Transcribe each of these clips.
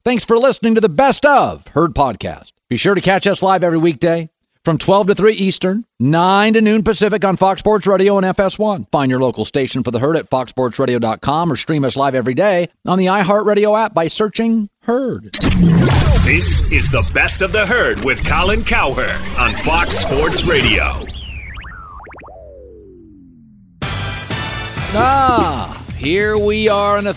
Thanks for listening to the Best of Herd podcast. Be sure to catch us live every weekday from 12 to 3 Eastern, 9 to noon Pacific on Fox Sports Radio and FS1. Find your local station for the Herd at foxsportsradio.com or stream us live every day on the iHeartRadio app by searching Herd. This is the Best of the Herd with Colin Cowherd on Fox Sports Radio. Here we are on a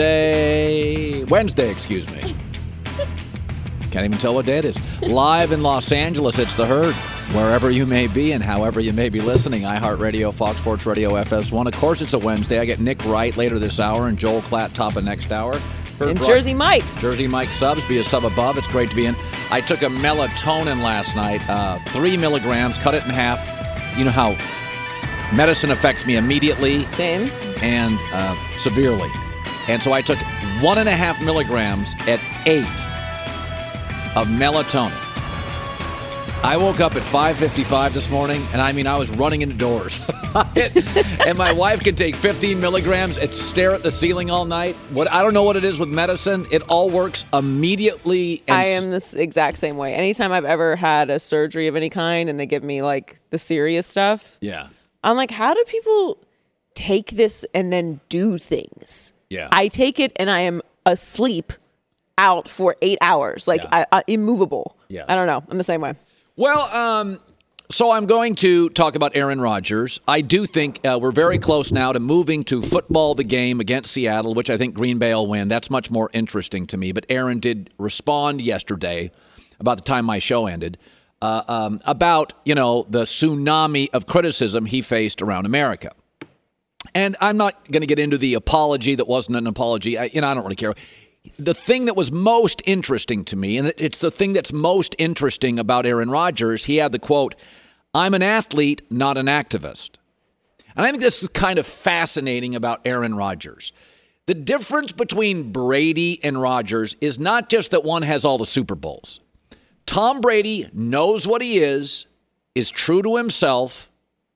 Wednesday, excuse me. Can't even tell what day it is. Live in Los Angeles, it's the Herd. Wherever you may be and however you may be listening, iHeartRadio, Fox Sports Radio, FS1. Of course, it's a Wednesday. I get Nick Wright later this hour and Joel Klatt top of next hour. And Jersey Mike's. Jersey Mike subs, be a sub above. It's great to be in. I took a melatonin last night, 3 milligrams, cut it in half. You know how medicine affects me immediately. Same. And severely. And so I took 1.5 milligrams at 8 of melatonin. I woke up at 5:55 this morning, and I was running into doors. And my wife can take 15 milligrams and stare at the ceiling all night. I don't know what it is with medicine. It all works immediately. I am this exact same way. Anytime I've ever had a surgery of any kind and they give me like the serious stuff, yeah, I'm like, how do people take this and then do things? Yeah, I take it and I am asleep out for 8 hours, like immovable. Yeah, I don't know. I'm the same way. Well, so I'm going to talk about Aaron Rodgers. I do think we're very close now to moving to football the game against Seattle, which I think Green Bay will win. That's much more interesting to me. But Aaron did respond yesterday, about the time my show ended, about, the tsunami of criticism he faced around America. And I'm not going to get into the apology that wasn't an apology. I don't really care. The thing that was most interesting to me, and it's the thing that's most interesting about Aaron Rodgers, he had the quote, "I'm an athlete, not an activist." And I think this is kind of fascinating about Aaron Rodgers. The difference between Brady and Rodgers is not just that one has all the Super Bowls. Tom Brady knows what he is true to himself,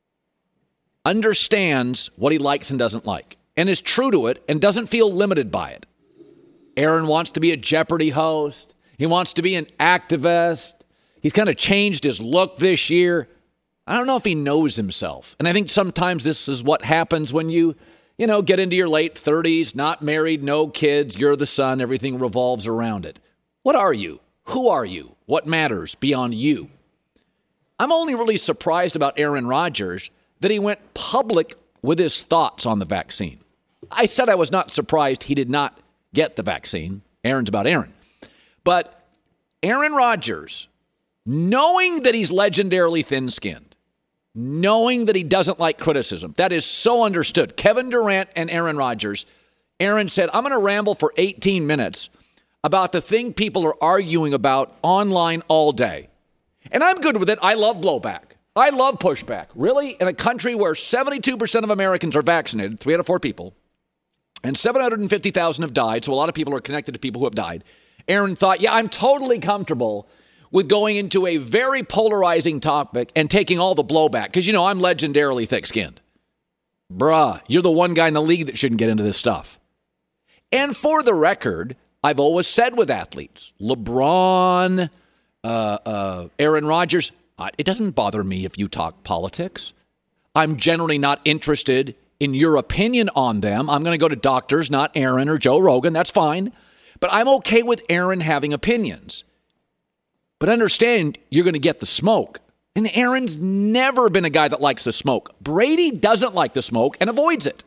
understands what he likes and doesn't like, and is true to it and doesn't feel limited by it. Aaron wants to be a Jeopardy host. He wants to be an activist. He's kind of changed his look this year. I don't know if he knows himself. And I think sometimes this is what happens when you get into your late 30s, not married, no kids, you're the son, everything revolves around it. What are you? Who are you? What matters beyond you? I'm only really surprised about Aaron Rodgers that he went public with his thoughts on the vaccine. I said I was not surprised he did not get the vaccine. Aaron's about Aaron. But Aaron Rodgers, knowing that he's legendarily thin-skinned, knowing that he doesn't like criticism, that is so understood. Kevin Durant and Aaron Rodgers, Aaron said, I'm going to ramble for 18 minutes about the thing people are arguing about online all day. And I'm good with it. I love blowback. I love pushback. Really? In a country where 72% of Americans are vaccinated, 3 out of 4 people, and 750,000 have died, so a lot of people are connected to people who have died. Aaron thought, I'm totally comfortable with going into a very polarizing topic and taking all the blowback, because, I'm legendarily thick-skinned. Bruh, you're the one guy in the league that shouldn't get into this stuff. And for the record, I've always said with athletes, LeBron, Aaron Rodgers, it doesn't bother me if you talk politics. I'm generally not interested in your opinion on them. I'm going to go to doctors, not Aaron or Joe Rogan. That's fine. But I'm okay with Aaron having opinions. But understand, you're going to get the smoke. And Aaron's never been a guy that likes the smoke. Brady doesn't like the smoke and avoids it.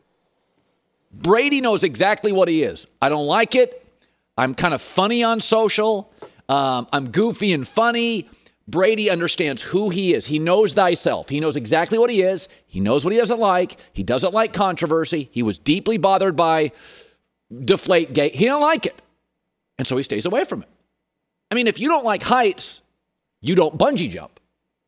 Brady knows exactly what he is. I don't like it. I'm kind of funny on social. I'm goofy and funny. Brady understands who he is. He knows thyself. He knows exactly what he is. He knows what he doesn't like. He doesn't like controversy. He was deeply bothered by Deflategate. He don't like it. And so he stays away from it. If you don't like heights, you don't bungee jump.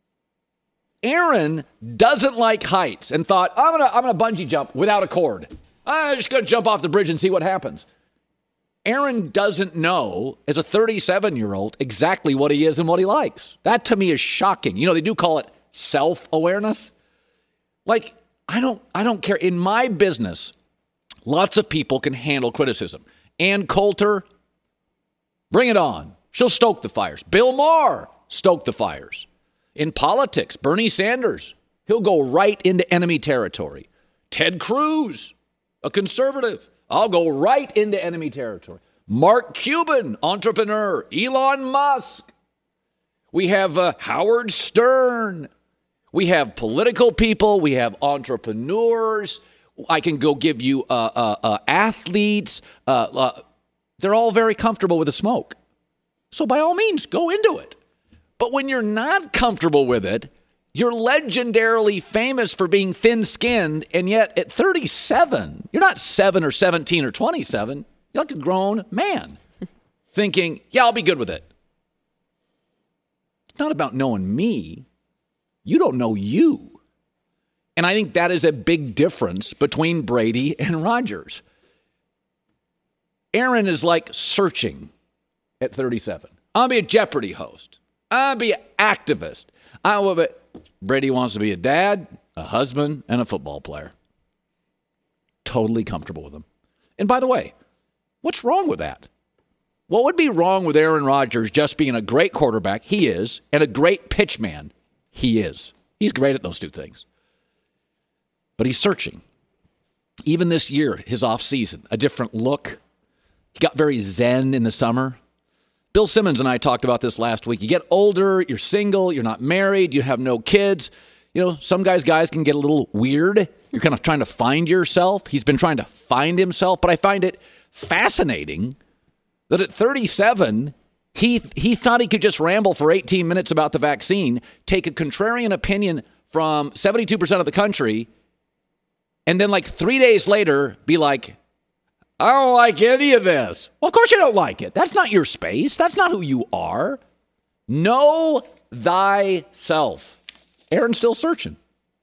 Aaron doesn't like heights and thought, I'm gonna bungee jump without a cord. I'm just going to jump off the bridge and see what happens. Aaron doesn't know, as a 37-year-old, exactly what he is and what he likes. That, to me, is shocking. They do call it self-awareness. Like, I don't care. In my business, lots of people can handle criticism. Ann Coulter, Bring it on. She'll stoke the fires. Bill Maher, stoke the fires. In politics, Bernie Sanders, he'll go right into enemy territory. Ted Cruz, a conservative, I'll go right into enemy territory. Mark Cuban, entrepreneur. Elon Musk. We have Howard Stern. We have political people. We have entrepreneurs. I can go give you athletes. They're all very comfortable with the smoke. So by all means, go into it. But when you're not comfortable with it, you're legendarily famous for being thin-skinned, and yet at 37, you're not 7 or 17 or 27. You're like a grown man thinking, yeah, I'll be good with it. It's not about knowing me. You don't know you. And I think that is a big difference between Brady and Rodgers. Aaron is like searching at 37. I'll be a Jeopardy host. I'll be an activist. Brady wants to be a dad, a husband, and a football player. Totally comfortable with them. And by the way, what's wrong with that? What would be wrong with Aaron Rodgers just being a great quarterback? He is. And a great pitch man? He is. He's great at those two things. But he's searching. Even this year, his offseason, a different look. He got very zen in the summer. Bill Simmons and I talked about this last week. You get older, you're single, you're not married, you have no kids. You know, some guys can get a little weird. You're kind of trying to find yourself. He's been trying to find himself, but I find it fascinating that at 37, he thought he could just ramble for 18 minutes about the vaccine, take a contrarian opinion from 72% of the country, and then like 3 days later be like, I don't like any of this. Well, of course you don't like it. That's not your space. That's not who you are. Know thyself. Aaron's still searching.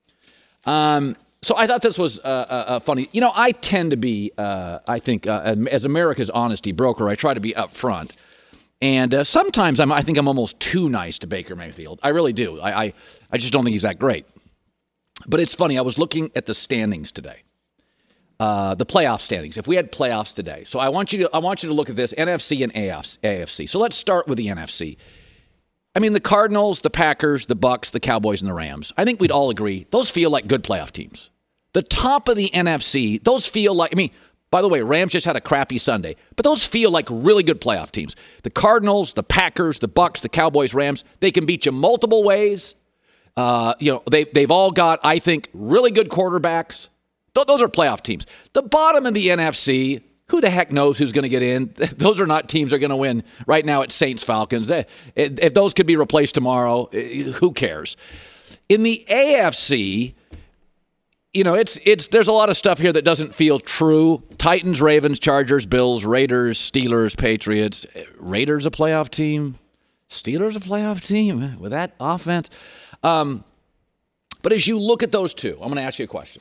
So I thought this was funny. You know, I tend to be, I think, as America's honesty broker, I try to be upfront. And sometimes I think I'm almost too nice to Baker Mayfield. I really do. I just don't think he's that great. But it's funny. I was looking at the standings today. The playoff standings. If we had playoffs today. So I want you to look at this, NFC and AFC. So let's start with the NFC. I mean, the Cardinals, the Packers, the Bucks, the Cowboys, and the Rams. I think we'd all agree those feel like good playoff teams. The top of the NFC, those feel like, I mean, by the way, Rams just had a crappy Sunday, but those feel like really good playoff teams. The Cardinals, the Packers, the Bucks, the Cowboys, Rams, they can beat you multiple ways. They've all got, I think, really good quarterbacks. Those are playoff teams. The bottom of the NFC, who the heck knows who's going to get in? Those are not teams that are going to win. Right now, it's Saints-Falcons. If those could be replaced tomorrow, who cares? In the AFC, you know, there's a lot of stuff here that doesn't feel true. Titans, Ravens, Chargers, Bills, Raiders, Steelers, Patriots. Raiders a playoff team? Steelers a playoff team with that offense? But as you look at those two, I'm going to ask you a question.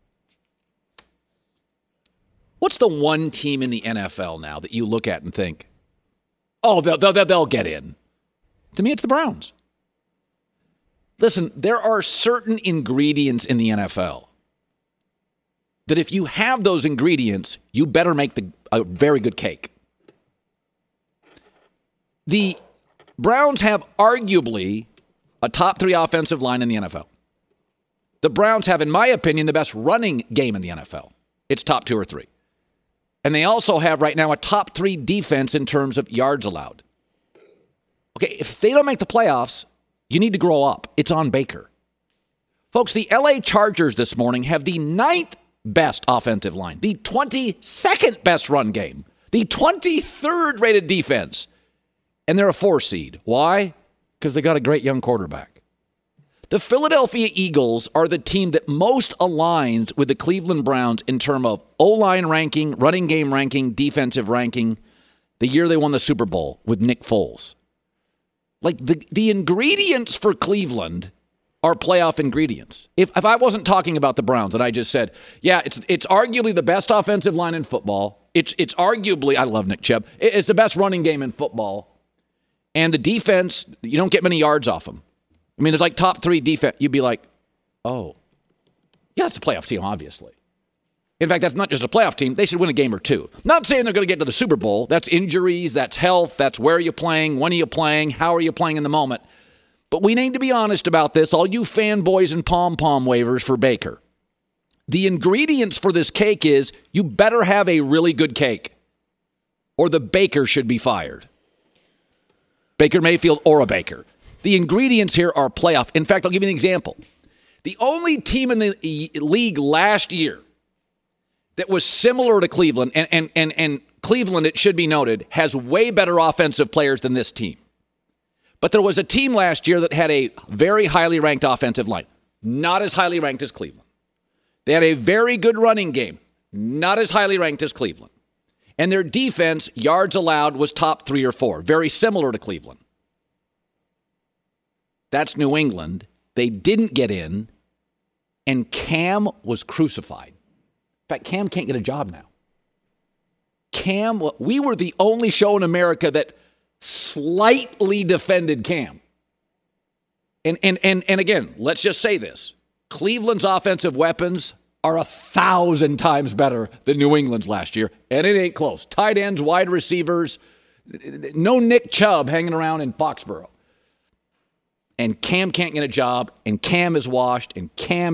What's the one team in the NFL now that you look at and think, oh, they'll get in? To me, it's the Browns. Listen, there are certain ingredients in the NFL that if you have those ingredients, you better make a very good cake. The Browns have arguably a top 3 offensive line in the NFL. The Browns have, in my opinion, the best running game in the NFL. It's top 2 or 3. And they also have right now a top 3 defense in terms of yards allowed. Okay, if they don't make the playoffs, you need to grow up. It's on Baker. Folks, the LA Chargers this morning have the 9th best offensive line, the 22nd best run game, the 23rd rated defense, and they're a 4 seed. Why? Because they got a great young quarterback. The Philadelphia Eagles are the team that most aligns with the Cleveland Browns in terms of O-line ranking, running game ranking, defensive ranking, the year they won the Super Bowl with Nick Foles. Like the ingredients for Cleveland are playoff ingredients. If I wasn't talking about the Browns and I just said, yeah, it's arguably the best offensive line in football. It's arguably, I love Nick Chubb, it's the best running game in football. And the defense, you don't get many yards off them. I mean, it's like top 3 defense. You'd be like, oh, yeah, it's a playoff team, obviously. In fact, that's not just a playoff team. They should win a game or two. Not saying they're going to get to the Super Bowl. That's injuries, that's health, that's where are you playing, when are you playing, how are you playing in the moment. But we need to be honest about this, all you fanboys and pom-pom wavers for Baker. The ingredients for this cake is you better have a really good cake, or the baker should be fired. Baker Mayfield or a baker. The ingredients here are playoff. In fact, I'll give you an example. The only team in the league last year that was similar to Cleveland, and Cleveland, it should be noted, has way better offensive players than this team. But there was a team last year that had a very highly ranked offensive line. Not as highly ranked as Cleveland. They had a very good running game. Not as highly ranked as Cleveland. And their defense, yards allowed, was top 3 or 4. Very similar to Cleveland. That's New England. They didn't get in, and Cam was crucified. In fact, Cam can't get a job now. We were the only show in America that slightly defended Cam. And again, let's just say this. Cleveland's offensive weapons are 1,000 times better than New England's last year, and it ain't close. Tight ends, wide receivers, no Nick Chubb hanging around in Foxborough. And Cam can't get a job, and Cam is washed, and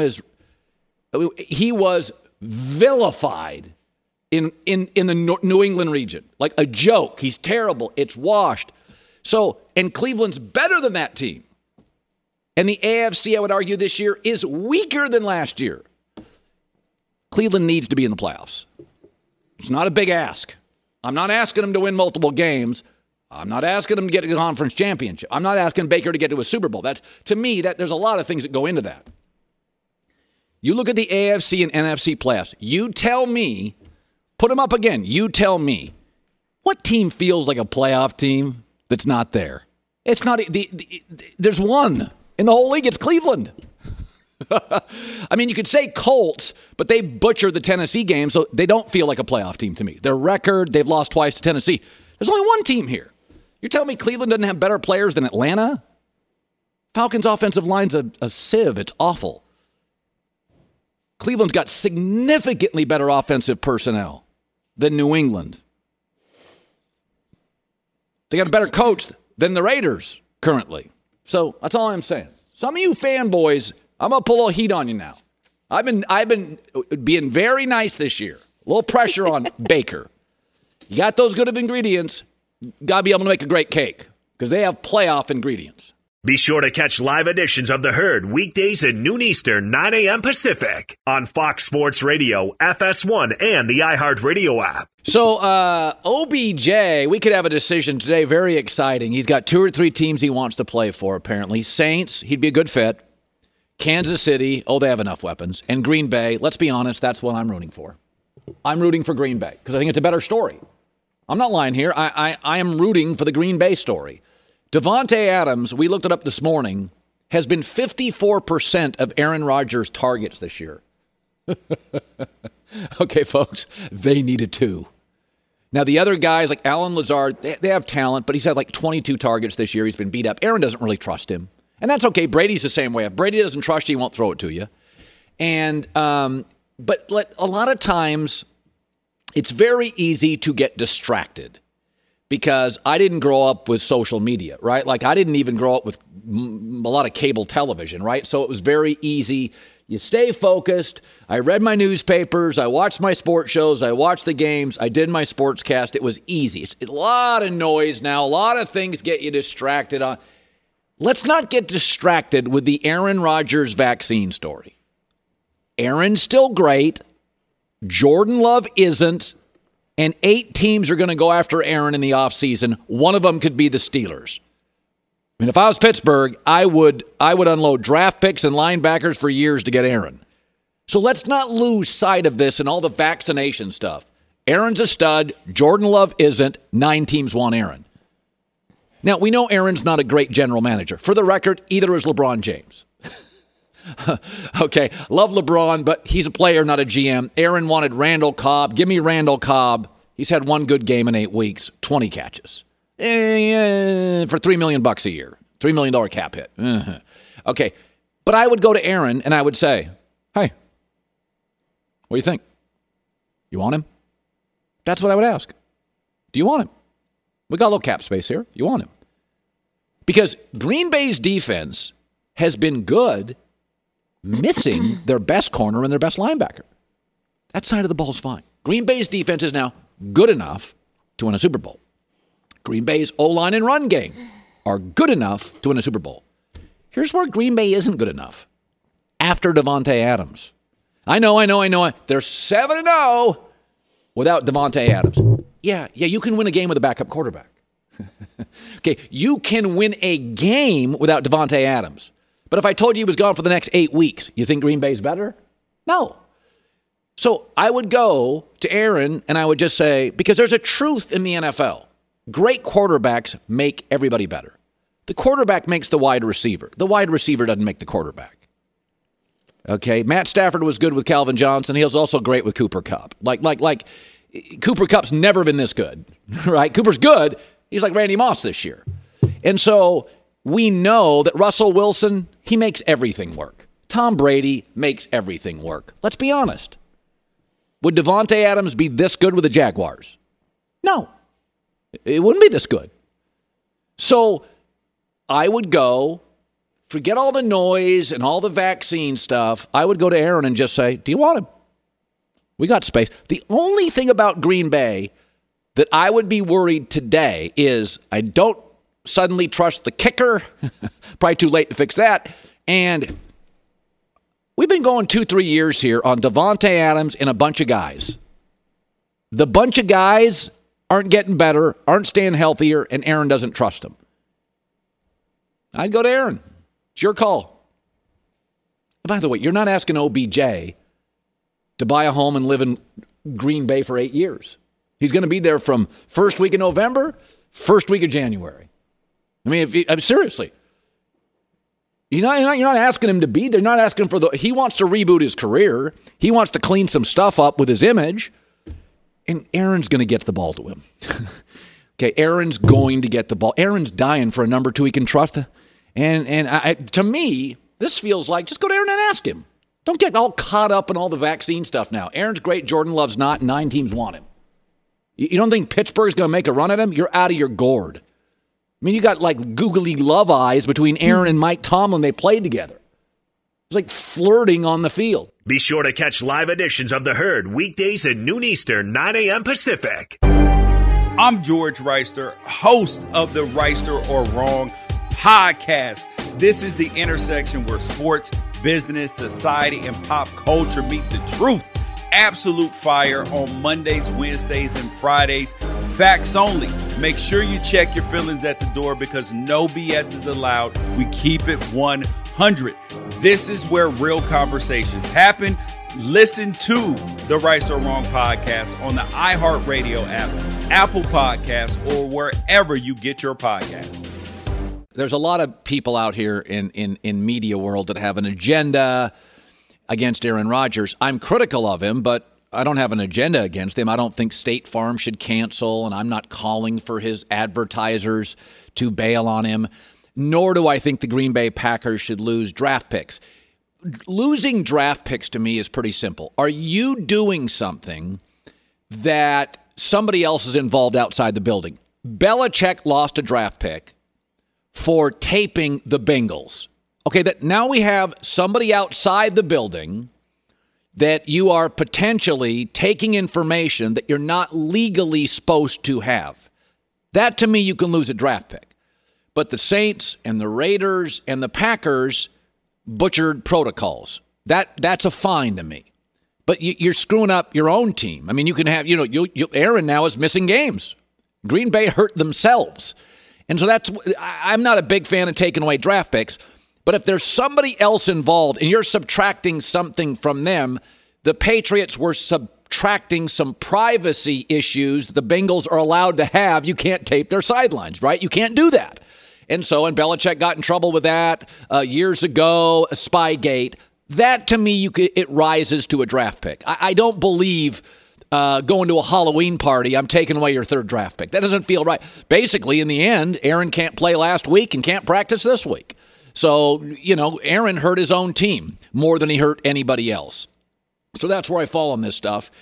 he was vilified in the New England region. Like a joke. He's terrible. It's washed. So, and Cleveland's better than that team. And the AFC, I would argue, this year is weaker than last year. Cleveland needs to be in the playoffs. It's not a big ask. I'm not asking them to win multiple games. I'm not asking them to get to the conference championship. I'm not asking Baker to get to a Super Bowl. To me, there's a lot of things that go into that. You look at the AFC and NFC playoffs. You tell me, put them up again. You tell me, what team feels like a playoff team that's not there? It's not. There's one in the whole league. It's Cleveland. I mean, you could say Colts, but they butchered the Tennessee game, so they don't feel like a playoff team to me. Their record, they've lost twice to Tennessee. There's only one team here. You're telling me Cleveland doesn't have better players than Atlanta? Falcons' offensive line's a sieve. It's awful. Cleveland's got significantly better offensive personnel than New England. They got a better coach than the Raiders currently. So that's all I'm saying. Some of you fanboys, I'm going to pull a little heat on you now. I've been being very nice this year. A little pressure on Baker. You got those good of ingredients, got to be able to make a great cake because they have playoff ingredients. Be sure to catch live editions of The Herd weekdays at noon Eastern, 9 a.m. Pacific on Fox Sports Radio, FS1, and the iHeartRadio app. So OBJ, we could have a decision today. Very exciting. He's got 2 or 3 teams he wants to play for, apparently. Saints, he'd be a good fit. Kansas City, they have enough weapons. And Green Bay, let's be honest, that's what I'm rooting for. I'm rooting for Green Bay because I think it's a better story. I'm not lying here. I am rooting for the Green Bay story. Devontae Adams, we looked it up this morning, has been 54% of Aaron Rodgers' targets this year. Okay, folks, they needed 2. Now, the other guys like Alan Lazard, they have talent, but he's had like 22 targets this year. He's been beat up. Aaron doesn't really trust him. And that's okay. Brady's the same way. If Brady doesn't trust you, he won't throw it to you. And but a lot of times, it's very easy to get distracted. Because I didn't grow up with social media, right? Like I didn't even grow up with a lot of cable television, right? So it was very easy. You stay focused. I read my newspapers. I watched my sports shows. I watched the games. I did my sportscast. It was easy. It's a lot of noise now. A lot of things get you distracted. Let's not get distracted with the Aaron Rodgers vaccine story. Aaron's still great. Jordan Love isn't. And 8 teams are going to go after Aaron in the offseason. One of them could be the Steelers. I mean, if I was Pittsburgh, I would unload draft picks and linebackers for years to get Aaron. So let's not lose sight of this and all the vaccination stuff. Aaron's a stud. Jordan Love isn't. 9 teams want Aaron. Now, we know Aaron's not a great general manager. For the record, either is LeBron James. Okay, love LeBron, but he's a player, not a GM. Aaron wanted Randall Cobb. Give me Randall Cobb. He's had 1 good game in 8 weeks, 20 catches. For $3 million a year, $3 million cap hit. Okay, but I would go to Aaron and I would say, hey, what do you think? You want him? That's what I would ask. Do you want him? We got a little cap space here. You want him? Because Green Bay's defense has been good, missing their best corner and their best linebacker. That side of the ball is fine. Green Bay's defense is now good enough to win a Super Bowl. Green Bay's O-line and run game are good enough to win a Super Bowl. Here's where Green Bay isn't good enough. After Davante Adams. I know. They're 7-0 without Davante Adams. Yeah, you can win a game with a backup quarterback. Okay, you can win a game without Davante Adams. But if I told you he was gone for the next 8 weeks, you think Green Bay's better? No. So I would go to Aaron and I would just say, because there's a truth in the NFL. Great quarterbacks make everybody better. The quarterback makes the wide receiver. The wide receiver doesn't make the quarterback. Okay, Matt Stafford was good with Calvin Johnson. He was also great with Cooper Kupp. Like Cooper Kupp's never been this good, right? Cooper's good. He's like Randy Moss this year. And so we know that Russell Wilson, he makes everything work. Tom Brady makes everything work. Let's be honest. Would Davante Adams be this good with the Jaguars? No. It wouldn't be this good. So I would go, forget all the noise and all the vaccine stuff. I would go to Aaron and just say, do you want him? We got space. The only thing about Green Bay that I would be worried today is I don't suddenly trust the kicker. Probably too late to fix that. And we've been going 2-3 years here on Davante Adams and a bunch of guys. The bunch of guys aren't getting better, aren't staying healthier, and Aaron doesn't trust them. I'd go to Aaron. It's your call. By the way, you're not asking OBJ to buy a home and live in Green Bay for 8 years. He's going to be there from first week of November, first week of January. I mean, seriously. You're not asking him to be there. You're not asking for he wants to reboot his career. He wants to clean some stuff up with his image. And Aaron's going to get the ball to him. Okay, Aaron's going to get the ball. Aaron's dying for a number 2 he can trust. And to me, this feels like just go to Aaron and ask him. Don't get all caught up in all the vaccine stuff now. Aaron's great. Jordan Love's not. 9 teams want him. You don't think Pittsburgh's going to make a run at him? You're out of your gourd. I mean, you got like googly love eyes between Aaron and Mike Tomlin. They played together. It was like flirting on the field. Be sure to catch live editions of The Herd weekdays at noon Eastern, 9 a.m. Pacific. I'm George Reister, host of the Reister or Wrong podcast. This is the intersection where sports, business, society, and pop culture meet the truth. Absolute fire on Mondays, Wednesdays, and Fridays. Facts only. Make sure you check your feelings at the door because no BS is allowed. We keep it 100. This is where real conversations happen. Listen to the Right or Wrong podcast on the iHeartRadio app, Apple Podcasts, or wherever you get your podcasts. There's a lot of people out here in media world that have an agenda against Aaron Rodgers. I'm critical of him, but I don't have an agenda against him. I don't think State Farm should cancel, and I'm not calling for his advertisers to bail on him, nor do I think the Green Bay Packers should lose draft picks. Losing draft picks to me is pretty simple. Are you doing something that somebody else is involved outside the building? Belichick lost a draft pick for taping the Bengals. Okay, that now we have somebody outside the building that you are potentially taking information that you're not legally supposed to have. That, to me, you can lose a draft pick. But the Saints and the Raiders and the Packers butchered protocols. That's a fine to me. But you're screwing up your own team. I mean, you can have, Aaron now is missing games. Green Bay hurt themselves. And so I'm not a big fan of taking away draft picks. But if there's somebody else involved and you're subtracting something from them, the Patriots were subtracting some privacy issues the Bengals are allowed to have. You can't tape their sidelines, right? You can't do that. And Belichick got in trouble with that years ago, Spygate. That, to me, it rises to a draft pick. I don't believe going to a Halloween party, I'm taking away your third draft pick. That doesn't feel right. Basically, in the end, Aaron can't play last week and can't practice this week. So, Aaron hurt his own team more than he hurt anybody else. So that's where I fall on this stuff.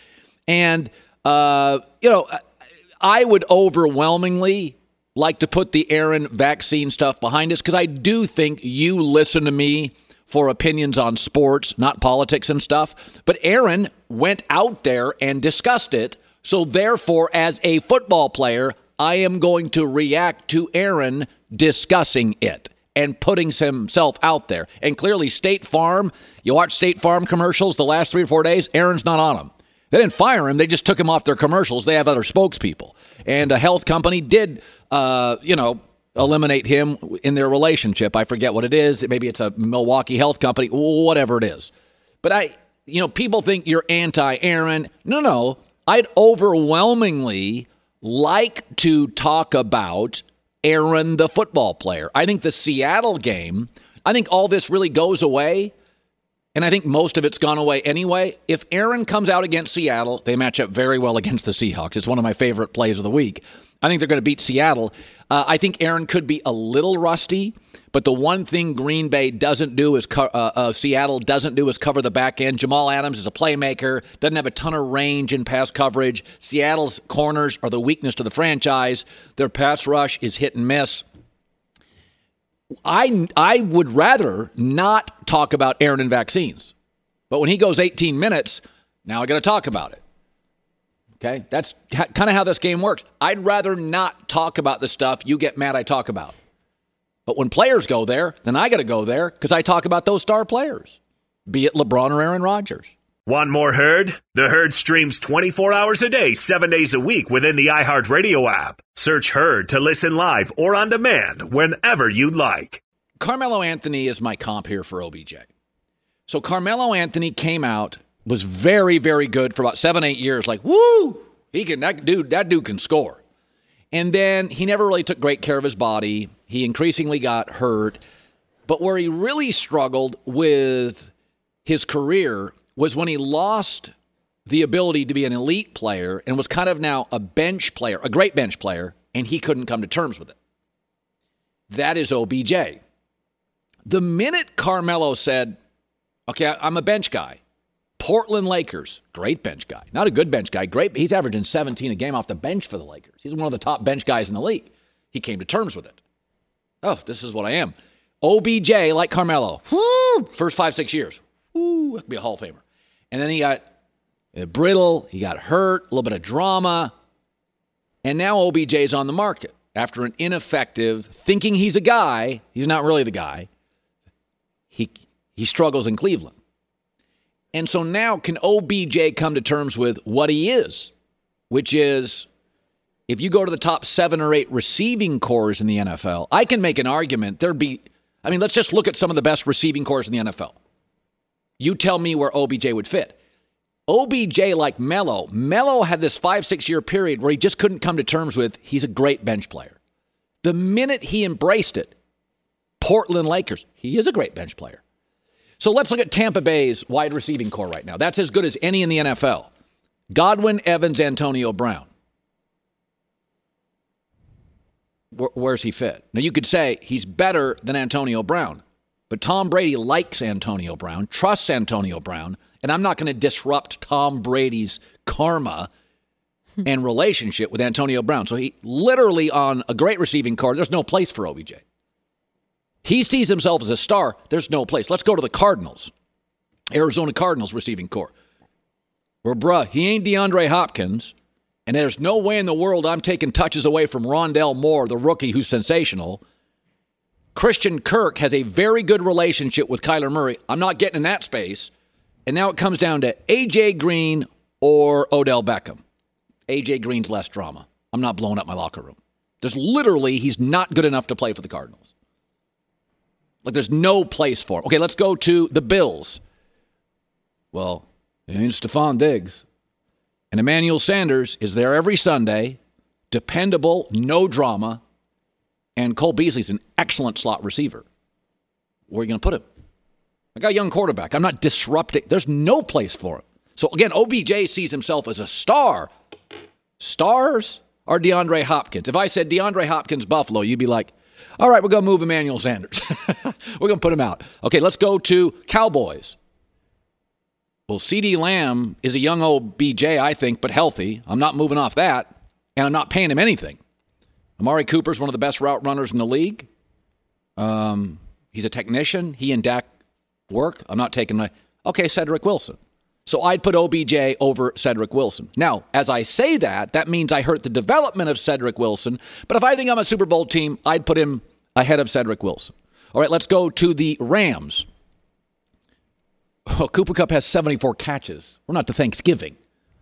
And, I would overwhelmingly like to put the Aaron vaccine stuff behind us because I do think you listen to me for opinions on sports, not politics and stuff. But Aaron went out there and discussed it. So therefore, as a football player, I am going to react to Aaron discussing it and putting himself out there. And clearly, State Farm, you watch State Farm commercials the last 3 or 4 days, Aaron's not on them. They didn't fire him. They just took him off their commercials. They have other spokespeople. And a health company did, eliminate him in their relationship. I forget what it is. Maybe it's a Milwaukee health company, whatever it is. But people think you're anti-Aaron. No. I'd overwhelmingly like to talk about Aaron, the football player. I think the Seattle game, I think all this really goes away. And I think most of it's gone away anyway. If Aaron comes out against Seattle, they match up very well against the Seahawks. It's one of my favorite plays of the week. I think they're going to beat Seattle. I think Aaron could be a little rusty, but the one thing Green Bay doesn't do is Seattle doesn't do is cover the back end. Jamal Adams is a playmaker, doesn't have a ton of range in pass coverage. Seattle's corners are the weakness to the franchise. Their pass rush is hit and miss. I would rather not talk about Aaron and vaccines. But when he goes 18 minutes, now I got to talk about it. Okay? That's kind of how this game works. I'd rather not talk about the stuff you get mad I talk about. But when players go there, then I got to go there because I talk about those star players, be it LeBron or Aaron Rodgers. Want more Herd? The Herd streams 24 hours a day, 7 days a week within the iHeartRadio app. Search Herd to listen live or on demand whenever you like. Carmelo Anthony is my comp here for OBJ. So Carmelo Anthony came out, was very, very good for about 7-8 years. Like, woo, that dude can score. And then he never really took great care of his body. He increasingly got hurt. But where he really struggled with his career was when he lost the ability to be an elite player and was kind of now a bench player, a great bench player, and he couldn't come to terms with it. That is OBJ. The minute Carmelo said, okay, I'm a bench guy. Portland Lakers, great bench guy. Not a good bench guy, great. He's averaging 17 a game off the bench for the Lakers. He's one of the top bench guys in the league. He came to terms with it. Oh, this is what I am. OBJ, like Carmelo, first 5-6 years. That could be a Hall of Famer. And then he got brittle, he got hurt, a little bit of drama. And now OBJ is on the market. After an ineffective, thinking he's a guy, he's not really the guy. He struggles in Cleveland. And so now can OBJ come to terms with what he is, which is if you go to the top 7 or 8 receiving cores in the NFL, I can make an argument let's just look at some of the best receiving cores in the NFL. You tell me where OBJ would fit. OBJ, like Melo had this 5-6 year period where he just couldn't come to terms with he's a great bench player. The minute he embraced it, Portland Lakers, he is a great bench player. So let's look at Tampa Bay's wide receiving core right now. That's as good as any in the NFL. Godwin, Evans, Antonio Brown. Where's he fit? Now, you could say he's better than Antonio Brown, but Tom Brady likes Antonio Brown, trusts Antonio Brown, and I'm not going to disrupt Tom Brady's karma and relationship with Antonio Brown. So he literally on a great receiving core, there's no place for OBJ. He sees himself as a star. There's no place. Let's go to the Cardinals. Arizona Cardinals receiving core. Well, he ain't DeAndre Hopkins, and there's no way in the world I'm taking touches away from Rondell Moore, the rookie who's sensational. Christian Kirk has a very good relationship with Kyler Murray. I'm not getting in that space. And now it comes down to A.J. Green or Odell Beckham. A.J. Green's less drama. I'm not blowing up my locker room. He's not good enough to play for the Cardinals. Like, there's no place for him. Okay, let's go to the Bills. Well, it ain't Stephon Diggs. And Emmanuel Sanders is there every Sunday, dependable, no drama, and Cole Beasley's an excellent slot receiver. Where are you going to put him? I got a young quarterback. I'm not disrupting. There's no place for him. So, again, OBJ sees himself as a star. Stars are DeAndre Hopkins. If I said DeAndre Hopkins, Buffalo, you'd be like, all right, we're going to move Emmanuel Sanders. We're going to put him out. Okay, let's go to Cowboys. Well, CeeDee Lamb is a young OBJ, I think, but healthy. I'm not moving off that, and I'm not paying him anything. Amari Cooper's one of the best route runners in the league. He's a technician. He and Dak work. I'm not taking my... Okay, Cedric Wilson. So I'd put OBJ over Cedric Wilson. Now, as I say that, that means I hurt the development of Cedric Wilson. But if I think I'm a Super Bowl team, I'd put him ahead of Cedric Wilson. All right, let's go to the Rams. Oh, Cooper Kupp has 74 catches. We're not to Thanksgiving.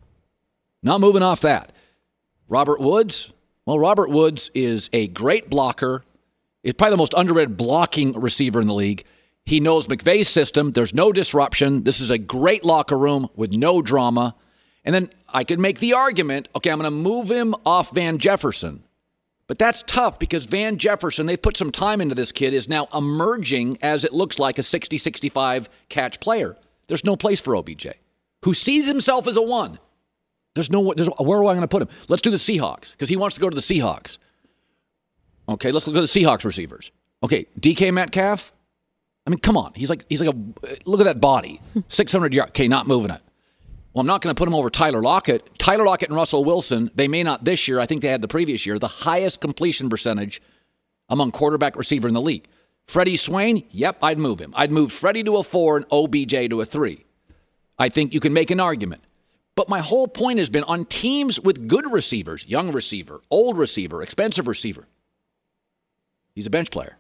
Not moving off that. Robert Woods. Well, Robert Woods is a great blocker. He's probably the most underrated blocking receiver in the league. He knows McVay's system. There's no disruption. This is a great locker room with no drama. And then I could make the argument, okay, I'm going to move him off Van Jefferson. But that's tough because Van Jefferson, they put some time into this kid, is now emerging as it looks like a 60-65 catch player. There's no place for OBJ, who sees himself as a one. Where am I going to put him? Let's do the Seahawks because he wants to go to the Seahawks. Okay, let's look at the Seahawks receivers. Okay, DK Metcalf. I mean, come on. He's like a look at that body. 600 yards. Okay, not moving it. Well, I'm not going to put him over Tyler Lockett. Tyler Lockett and Russell Wilson, they may not this year. I think they had the previous year. The highest completion percentage among quarterback receiver in the league. Freddie Swain, yep, I'd move him. I'd move Freddie to a 4 and OBJ to a 3. I think you can make an argument. But my whole point has been on teams with good receivers, young receiver, old receiver, expensive receiver. He's a bench player.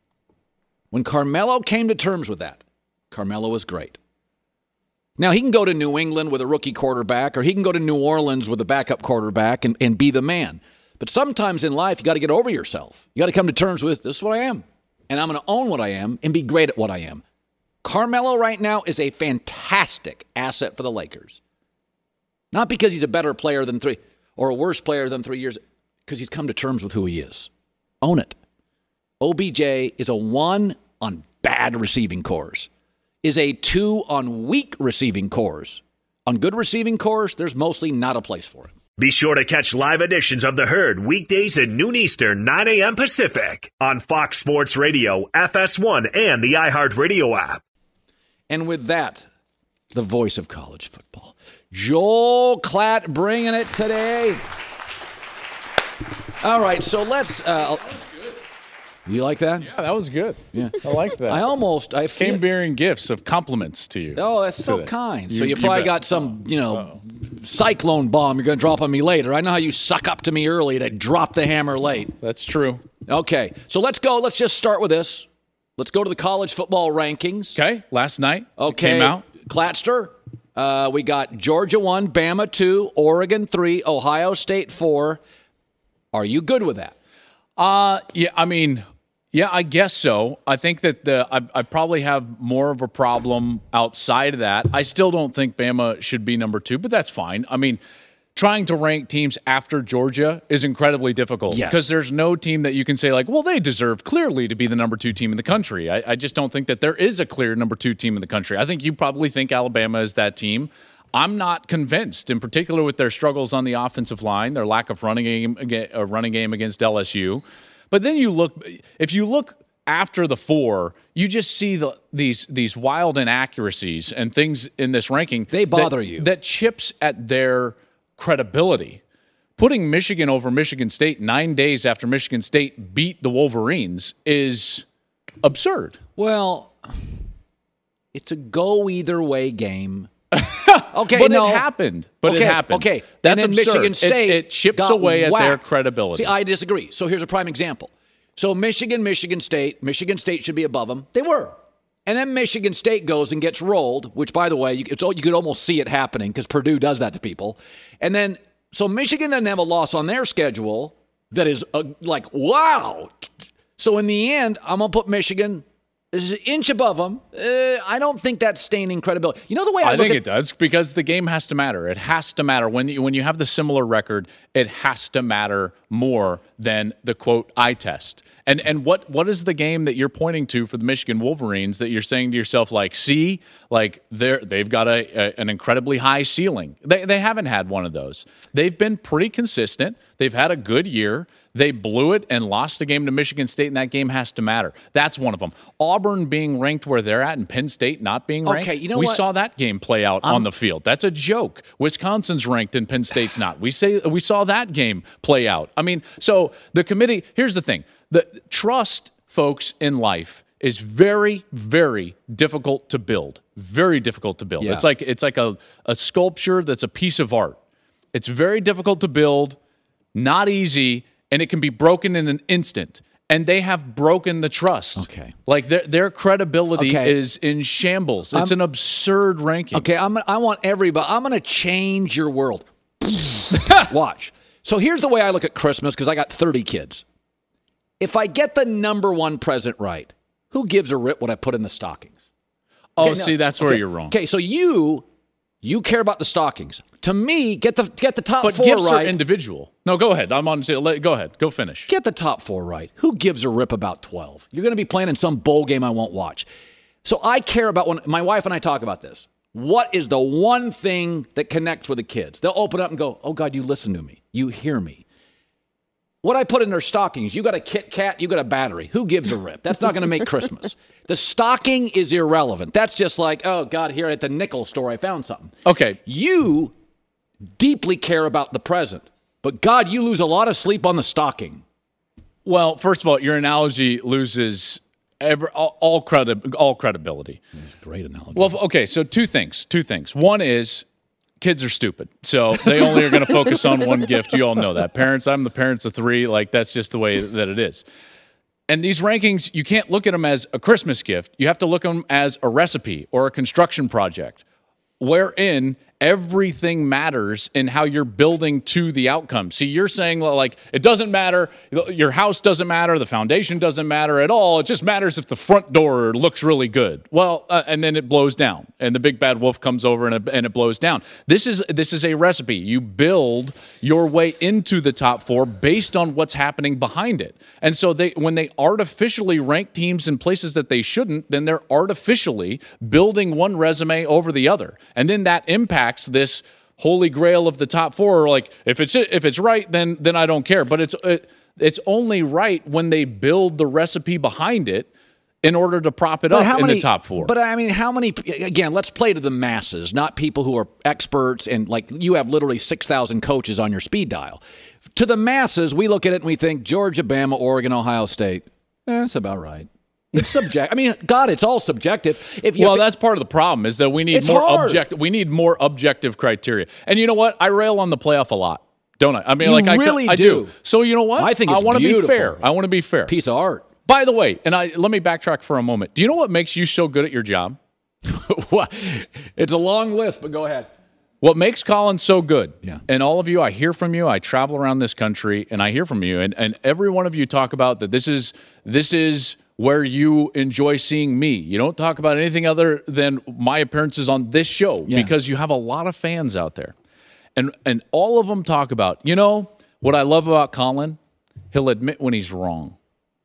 When Carmelo came to terms with that, Carmelo was great. Now, he can go to New England with a rookie quarterback, or he can go to New Orleans with a backup quarterback and be the man. But sometimes in life, you got to get over yourself. You got to come to terms with, this is what I am, and I'm going to own what I am and be great at what I am. Carmelo right now is a fantastic asset for the Lakers. Not because he's a better player than 3 or a worse player than 3 years, because he's come to terms with who he is. Own it. OBJ is a 1 on bad receiving cores, is a 2 on weak receiving cores. On good receiving cores, there's mostly not a place for him. Be sure to catch live editions of The Herd weekdays at noon Eastern, 9 a.m. Pacific on Fox Sports Radio, FS1, and the iHeartRadio app. And with that, the voice of college football, Joel Klatt, bringing it today. All right, so let's... You like that? Yeah, that was good. Yeah, I liked that. I came bearing gifts of compliments to you. Oh, that's so kind. So you probably got some, cyclone bomb you're going to drop on me later. I know how you suck up to me early to drop the hammer late. That's true. Okay, so let's go. Let's just start with this. Let's go to the college football rankings. Okay, last night okay, came out. Clatster, we got Georgia 1, Bama 2, Oregon 3, Ohio State 4. Are you good with that? Yeah, I guess so. I think that I probably have more of a problem outside of that. I still don't think Bama should be number 2, but that's fine. I mean, trying to rank teams after Georgia is incredibly difficult because there's no team that you can say like, well, they deserve clearly to be the number 2 team in the country. I just don't think that there is a clear number 2 team in the country. I think you probably think Alabama is that team. I'm not convinced, in particular with their struggles on the offensive line, their lack of running game against LSU. But then if you look after the 4, you just see these wild inaccuracies and things in this ranking. They bother you. That chips at their credibility. Putting Michigan over Michigan State 9 days after Michigan State beat the Wolverines is absurd. Well, it's a go either way game. Okay, but it happened. It happened. Okay, that's and then absurd. Michigan State it chips away at their credibility. See, I disagree. So here's a prime example. So Michigan State should be above them. They were. And then Michigan State goes and gets rolled, which, by the way, you could almost see it happening because Purdue does that to people. And then, so Michigan doesn't have a loss on their schedule that is like, wow. So in the end, I'm going to put Michigan is an inch above them. I don't think that's staining credibility. You know the way I think it does because the game has to matter. It has to matter. When you have the similar record, it has to matter more than the, quote, eye test. And what is the game that you're pointing to for the Michigan Wolverines that you're saying to yourself, like, see, like they've got an incredibly high ceiling? They haven't had one of those. They've been pretty consistent. They've had a good year. They blew it and lost a game to Michigan State, and that game has to matter. That's one of them. Auburn being ranked where they're at and Penn State not being ranked. Okay, you know we what? saw that game play out on the field. That's a joke. Wisconsin's ranked and Penn State's not. We saw that game play out. I mean, so the committee, here's the thing. The trust, folks, in life is very, very difficult to build. Very difficult to build. Yeah. It's like a sculpture that's a piece of art. It's very difficult to build, not easy, and it can be broken in an instant. And they have broken the trust. Okay. Like their credibility is in shambles. It's an absurd ranking. Okay, I want everybody. I'm going to change your world. Watch. So here's the way I look at Christmas, because I got 30 kids. If I get the number one present right, who gives a rip what I put in the stockings? Oh, see, that's where you're wrong. Okay, so you care about the stockings. To me, get the top But 4 gifts right. are individual. No, go ahead. I'm on. Go ahead. Go finish. Get the top 4 right. Who gives a rip about 12? You're going to be playing in some bowl game I won't watch. So I care about, when my wife and I talk about this, what is the one thing that connects with the kids? They'll open up and go, oh, God, you listen to me. You hear me. What I put in their stockings, you got a Kit Kat, you got a battery. Who gives a rip? That's not going to make Christmas. The stocking is irrelevant. That's just like, oh, God, here at the nickel store, I found something. Okay. You deeply care about the present, but God, you lose a lot of sleep on the stocking. Well, first of all, your analogy loses all credibility. Great analogy. Well, okay, so two things. One is kids are stupid, so they only are going to focus on one gift. You all know that. Parents, I'm the parents of 3. Like, that's just the way that it is. And these rankings, you can't look at them as a Christmas gift. You have to look at them as a recipe or a construction project, wherein everything matters in how you're building to the outcome. See, you're saying, like, it doesn't matter. Your house doesn't matter. The foundation doesn't matter at all. It just matters if the front door looks really good. Well, and then it blows down, and the big bad wolf comes over and it blows down. This is a recipe. You build your way into the top 4 based on what's happening behind it. And so when they artificially rank teams in places that they shouldn't, then they're artificially building one resume over the other. And then that impacts this holy grail of the top 4. Like, if it's right, then I don't care. But it's only right when they build the recipe behind it in order to prop it up in the top 4. But I mean, how many? Again, let's play to the masses, not people who are experts and like you have literally 6,000 coaches on your speed dial. To the masses, we look at it and we think Georgia, Bama, Oregon, Ohio State. That's about right. It's subjective. I mean, God, it's all subjective. That's part of the problem is that we need more objective criteria. And you know what? I rail on the playoff a lot, don't I? I mean, I do. So you know what? I think it's want to be beautiful. fair. I want to be fair. Piece of art. By the way, let me backtrack for a moment. Do you know what makes you so good at your job? It's a long list, but go ahead. What makes Colin so good, yeah. And all of you, I hear from you, I travel around this country, and I hear from you, and every one of you talk about that this is where you enjoy seeing me. You don't talk about anything other than my appearances on this show because you have a lot of fans out there. And all of them talk about, what I love about Colin, he'll admit when he's wrong.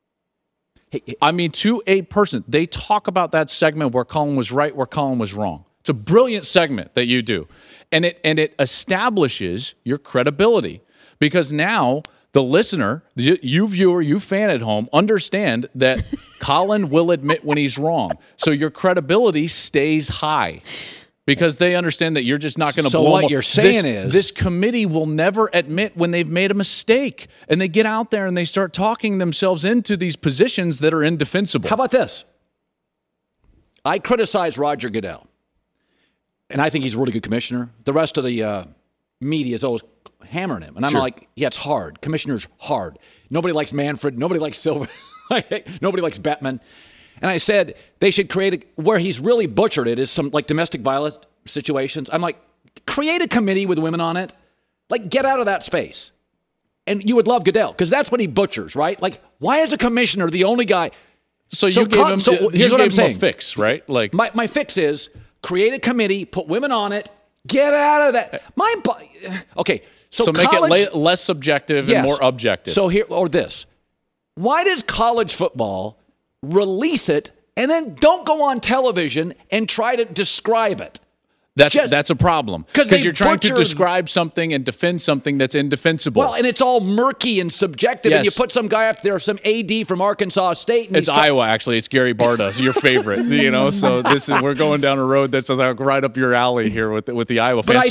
I mean, to a person, they talk about that segment where Colin was right, where Colin was wrong. It's a brilliant segment that you do. And it establishes your credibility because now the listener, you viewer, you fan at home, understand that Colin will admit when he's wrong. So your credibility stays high because they understand that you're just not going to blow them up. So what you're saying is this committee will never admit when they've made a mistake. And they get out there and they start talking themselves into these positions that are indefensible. How about this? I criticize Roger Goodell. And I think he's a really good commissioner. The rest of the media is always hammering him. And I'm like, yeah, it's hard. Commissioner's hard. Nobody likes Manfred. Nobody likes Silver. Nobody likes Bettman. And I said they should create where he's really butchered it is some like domestic violence situations. I'm like, create a committee with women on it. Like, get out of that space. And you would love Goodell because that's what he butchers, right? Like, why is a commissioner the only guy? So you gave him here's what I'm saying. A fix, right? Like my fix is create a committee, put women on it, get out of that. Okay, so make it less subjective and more objective. So this. Why does college football release it and then don't go on television and try to describe it? That's a problem. Because you're trying to butchered- describe something and defend something that's indefensible. Well, and it's all murky and subjective. Yes. And you put some guy up there, some AD from Arkansas State. And it's Iowa, actually. It's Gary Barta, your favorite. So we're going down a road that's right up your alley here with the Iowa fans.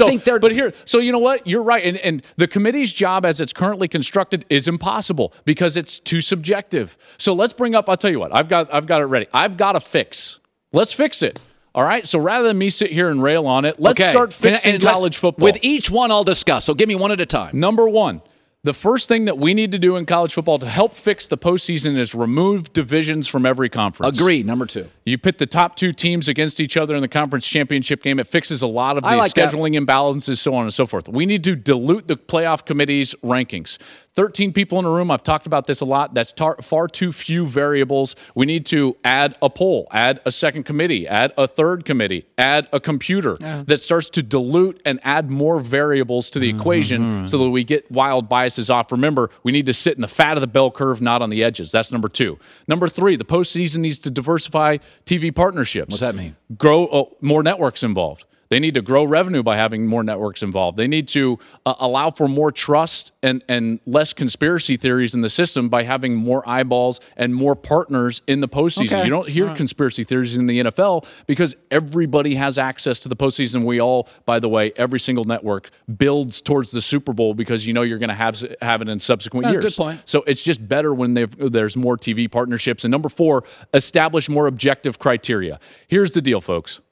So you know what? You're right. And the committee's job as it's currently constructed is impossible because it's too subjective. So let's bring up. I'll tell you what. I've got it ready. I've got a fix. Let's fix it. All right, so rather than me sit here and rail on it, let's start fixing college football. With each one, I'll discuss. So give me one at a time. Number one, the first thing that we need to do in college football to help fix the postseason is remove divisions from every conference. Agreed. Number two. You pit the top two teams against each other in the conference championship game. It fixes a lot of the scheduling imbalances, so on and so forth. We need to dilute the playoff committee's rankings. 13 people in a room. I've talked about this a lot. That's far too few variables. We need to add a poll, add a second committee, add a third committee, add a computer that starts to dilute and add more variables to the equation so that we get wild biases off. Remember, we need to sit in the fat of the bell curve, not on the edges. That's number two. Number three, the postseason needs to diversify TV partnerships. What's that mean? Grow more networks involved. They need to grow revenue by having more networks involved. They need to allow for more trust and less conspiracy theories in the system by having more eyeballs and more partners in the postseason. Okay. You don't hear conspiracy theories in the NFL because everybody has access to the postseason. We all, by the way, every single network builds towards the Super Bowl because you know you're going to have it in subsequent years. Good point. So it's just better when there's more TV partnerships. And number four, establish more objective criteria. Here's the deal, folks.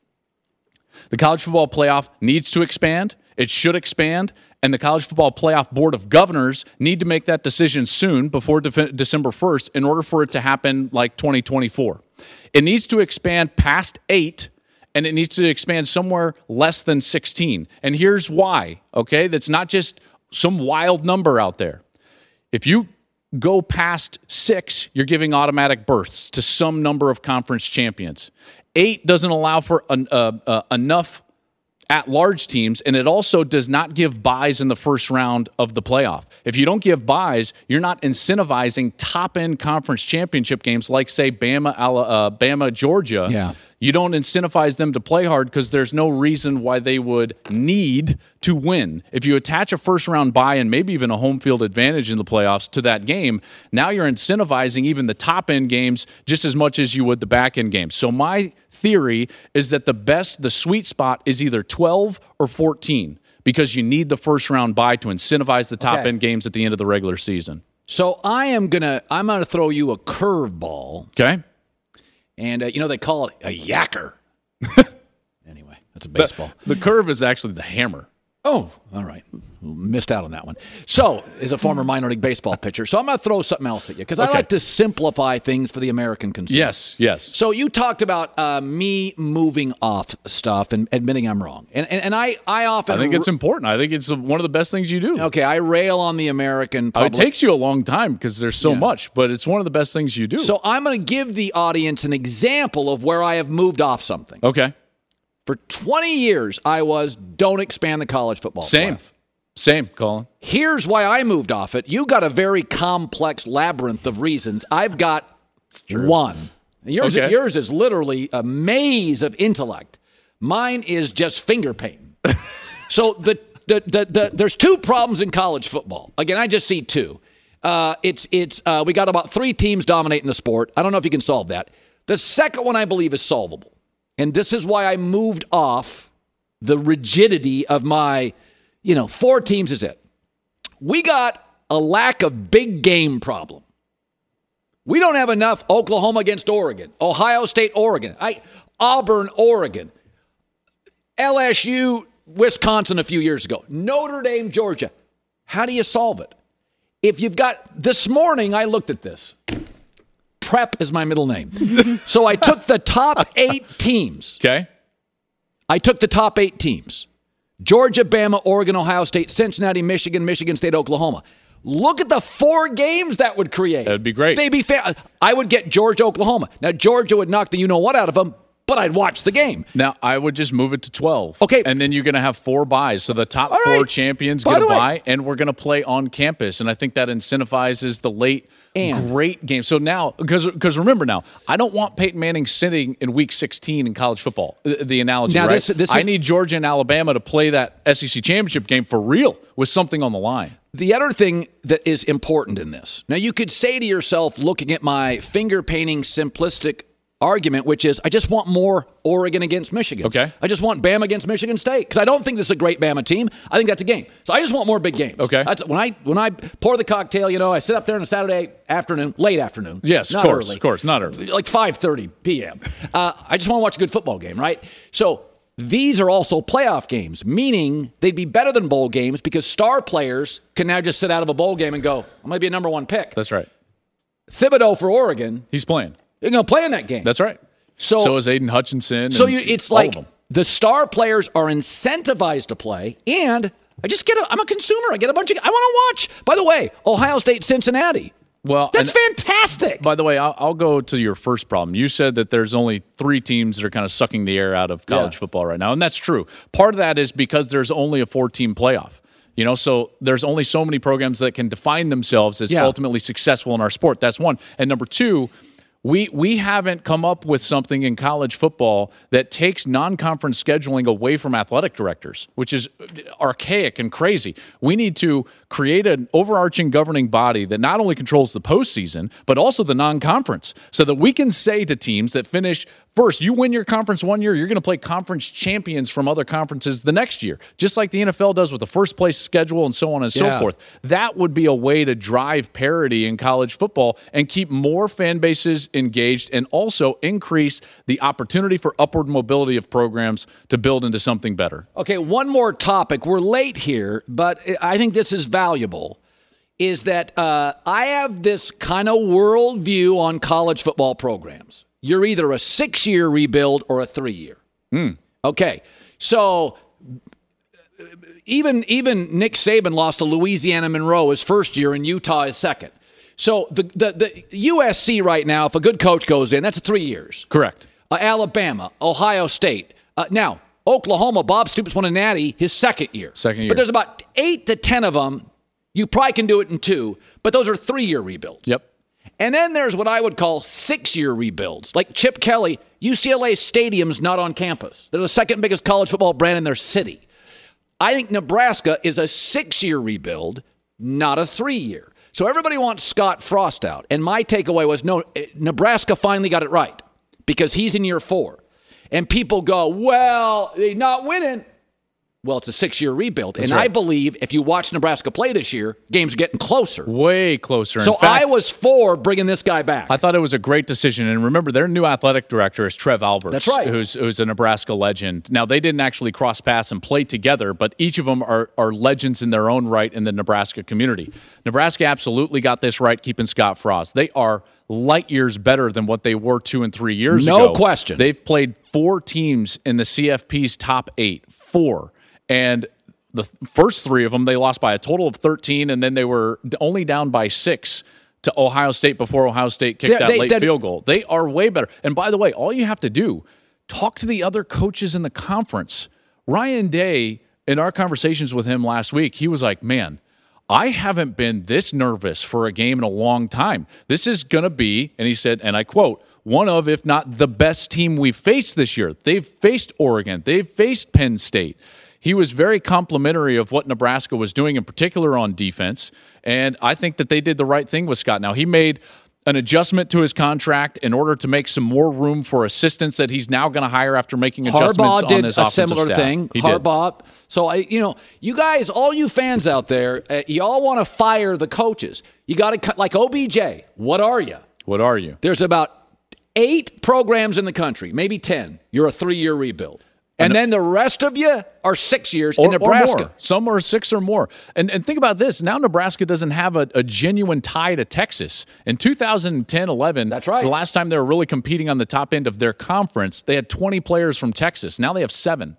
The College Football Playoff needs to expand. It should expand. And the College Football Playoff Board of Governors need to make that decision soon before December 1st in order for it to happen like 2024. It needs to expand past 8, and it needs to expand somewhere less than 16. And here's why, okay? That's not just some wild number out there. If you go past 6, you're giving automatic berths to some number of conference champions. 8 doesn't allow for enough at-large teams, and it also does not give buys in the first round of the playoff. If you don't give buys, you're not incentivizing top-end conference championship games like, say, Bama, Georgia. Yeah. You don't incentivize them to play hard because there's no reason why they would need to win. If you attach a first-round bye and maybe even a home field advantage in the playoffs to that game, now you're incentivizing even the top-end games just as much as you would the back-end games. So my theory is that the sweet spot is either 12 or 14 because you need the first-round bye to incentivize the top-end games at the end of the regular season. So I'm gonna throw you a curveball. Okay. And, they call it a yacker. Anyway, that's a baseball. The curve is actually the hammer. Oh, all right. Missed out on that one. So, as a former minor league baseball pitcher, so I'm going to throw something else at you because I like to simplify things for the American consumer. Yes. So, you talked about me moving off stuff and admitting I'm wrong. And I often... I think it's important. I think it's one of the best things you do. Okay, I rail on the American public. It takes you a long time because there's so much, but it's one of the best things you do. So, I'm going to give the audience an example of where I have moved off something. Okay. For 20 years, I don't expand the college football playoff. Same, Colin. Here's why I moved off it. You got a very complex labyrinth of reasons. I've got one. Yours is literally a maze of intellect. Mine is just finger painting. So there's two problems in college football. Again, I just see two. We got about 3 teams dominating the sport. I don't know if you can solve that. The second one I believe is solvable. And this is why I moved off the rigidity of my, 4 teams is it. We got a lack of big game problem. We don't have enough Oklahoma against Oregon, Ohio State, Oregon, Auburn, Oregon, LSU, Wisconsin a few years ago, Notre Dame, Georgia. How do you solve it? If you've got, this morning I looked at this. Prep is my middle name. So I took the top 8 teams. Okay. I took the top 8 teams. Georgia, Bama, Oregon, Ohio State, Cincinnati, Michigan, Michigan State, Oklahoma. Look at the 4 games that would create. That'd be great. They'd be I would get Georgia, Oklahoma. Now, Georgia would knock the you-know-what out of them, but I'd watch the game. Now, I would just move it to 12. Okay. And then you're going to have 4 buys. So the top 4 champions get a bye, and we're going to play on campus. And I think that incentivizes the late great game. So now, because remember now, I don't want Peyton Manning sitting in Week 16 in college football, the analogy, now, right? I is, need Georgia and Alabama to play that SEC championship game for real with something on the line. The other thing that is important in this, now you could say to yourself, looking at my finger-painting simplistic argument, which is I just want more Oregon against Michigan. Okay. I just want Bama against Michigan State because I don't think this is a great Bama team. I think that's a game. So I just want more big games. Okay. That's, when I pour the cocktail, I sit up there on a Saturday afternoon, late afternoon. Yes, not of early, course, not early. Like 5:30 p.m. I just want to watch a good football game, right? So these are also playoff games, meaning they'd be better than bowl games because star players can now just sit out of a bowl game and go, I'm going to be a number 1 pick. That's right. Thibodeau for Oregon. He's playing. You're going to play in that game. That's right. So is Aiden Hutchinson. So it's like the star players are incentivized to play, and I'm a consumer. I get a bunch of, I want to watch. By the way, Ohio State, Cincinnati. Well, that's fantastic. By the way, I'll go to your first problem. You said that there's only 3 teams that are kind of sucking the air out of college football right now, and that's true. Part of that is because there's only a 4-team playoff. So there's only so many programs that can define themselves as ultimately successful in our sport. That's one. And number 2, we haven't come up with something in college football that takes non-conference scheduling away from athletic directors, which is archaic and crazy. We need to create an overarching governing body that not only controls the postseason, but also the non-conference, so that we can say to teams that finish first, you win your conference one year, you're going to play conference champions from other conferences the next year, just like the NFL does with the first place schedule and so on and so forth. That would be a way to drive parity in college football and keep more fan bases engaged and also increase the opportunity for upward mobility of programs to build into something better. Okay, one more topic. We're late here, but I think this is valuable, is that I have this kind of worldview on college football programs. You're either a 6-year rebuild or a 3-year. Okay, so even Nick Saban lost to Louisiana Monroe his first year and Utah his second. So the USC right now, if a good coach goes in, that's 3 years. Correct. Alabama, Ohio State. Now, Oklahoma, Bob Stoops won a natty his second year. But there's about 8 to 10 of them. You probably can do it in 2, but those are 3-year rebuilds. Yep. And then there's what I would call 6-year rebuilds. Like Chip Kelly, UCLA Stadium's not on campus. They're the second biggest college football brand in their city. I think Nebraska is a 6-year rebuild, not a 3-year. So everybody wants Scott Frost out. And my takeaway was, no, Nebraska finally got it right because he's in year 4. And people go, well, they're not winning. Well, it's a 6-year rebuild. That's right. I believe if you watch Nebraska play this year, games are getting closer. Way closer. So in fact, I was for bringing this guy back. I thought it was a great decision. And remember, their new athletic director is Trev Alberts. That's right. Who's a Nebraska legend. Now, they didn't actually cross paths and play together, but each of them are legends in their own right in the Nebraska community. Nebraska absolutely got this right, keeping Scott Frost. They are light years better than what they were 2 and 3 years ago. No question. They've played 4 teams in the CFP's top 8. 4. And the first 3 of them, they lost by a total of 13, and then they were only down by 6 to Ohio State before Ohio State kicked that late field goal. They are way better. And by the way, all you have to do, talk to the other coaches in the conference. Ryan Day, in our conversations with him last week, he was like, man, I haven't been this nervous for a game in a long time. This is going to be, and he said, and I quote, one of, if not the best team we've faced this year. They've faced Oregon. They've faced Penn State. He was very complimentary of what Nebraska was doing, in particular on defense, and I think that they did the right thing with Scott. Now, he made an adjustment to his contract in order to make some more room for assistants that he's now going to hire after making adjustments on his offensive staff. Harbaugh did a similar thing. Harbaugh. So, you guys, all you fans out there, you all want to fire the coaches. You got to cut, like OBJ, what are you? What are you? There's about 8 programs in the country, maybe 10. You're a 3-year rebuild. And then the rest of you are 6 years in Nebraska. Or more. Some are 6 or more. And think about this. Now Nebraska doesn't have a genuine tie to Texas. In 2010-11, that's right. The last time they were really competing on the top end of their conference, they had 20 players from Texas. Now they have 7.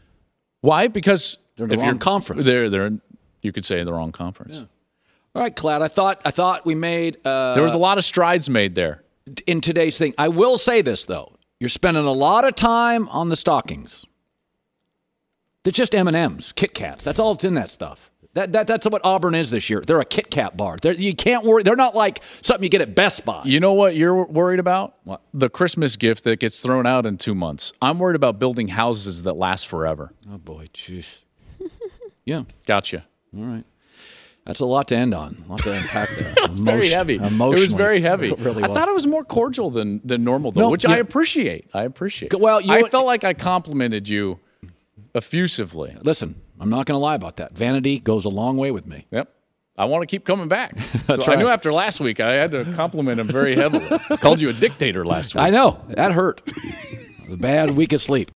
Why? Because they're in the wrong conference. They're you could say the wrong conference. Yeah. All right, Cloud. I thought we made. There was a lot of strides made there in today's thing. I will say this though. You're spending a lot of time on the stockings. They're just M&Ms, Kit Kats. That's all that's in that stuff. That's what Auburn is this year. They're a Kit Kat bar. You can't worry. They're not like something you get at Best Buy. You know what you're worried about? What? The Christmas gift that gets thrown out in 2 months. I'm worried about building houses that last forever. Oh, boy. Jeez. Yeah. Gotcha. All right. That's a lot to end on. A lot to unpack there. It was very heavy. It was very heavy. It really I was. thought it was more cordial than normal, though, No, which I appreciate. I appreciate. Well, I felt like I complimented you effusively. Listen, I'm not going to lie about that. Vanity goes a long way with me. Yep. I want to keep coming back. So right. I knew after last week I had to compliment him very heavily. Called you a dictator last week. I know. That hurt. A bad week of sleep.